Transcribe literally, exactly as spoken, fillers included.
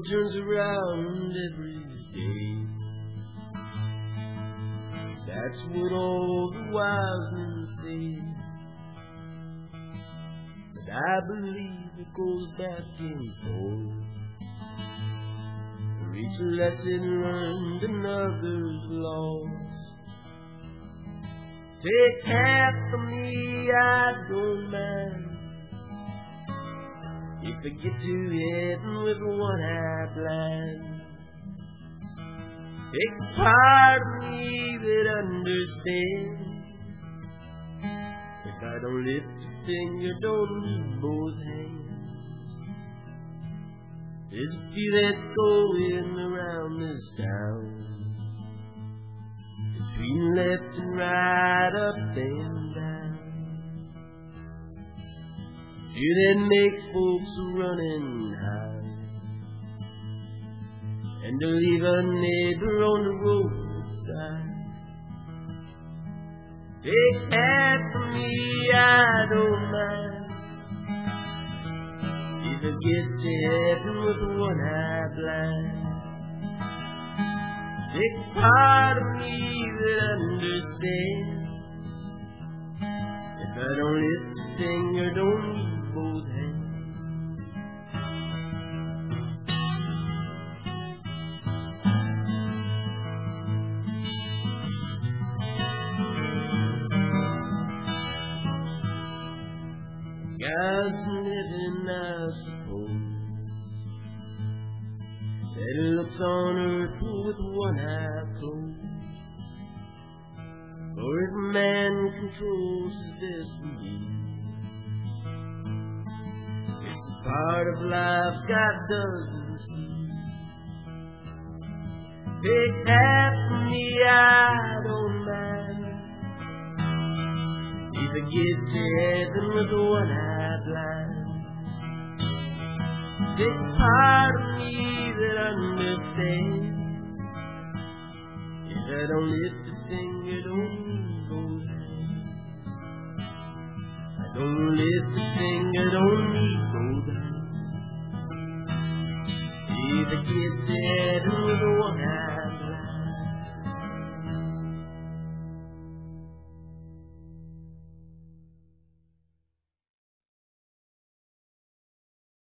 world turns around every day. That's what all the wise men say. But I believe it goes back and forth. For each lesson learned, another's lost. Take half of me, I don't mind. If I get to heaven with one eye blind, take a part of me that understands. If I don't lift a finger, don't need both hands. There's a few that go in around this town, between left and right, up and down. Few that makes folks running high, and to leave a neighbor on the roadside. Take half of me, I don't mind. If I get to heaven with one eye blind, take a part of me that understands. If I don't lift a finger, don't need both hands. God's living, I suppose, that He looks on earth with one eye closed. For if man controls his destiny, it's a part of life God doesn't see. Take half of me, I don't mind. If I get to heaven with one eye blind, take a part of me that understands. If I don't lift a finger, don't need both hands. I don't lift a finger, don't need both hands. If I get to heaven with one eye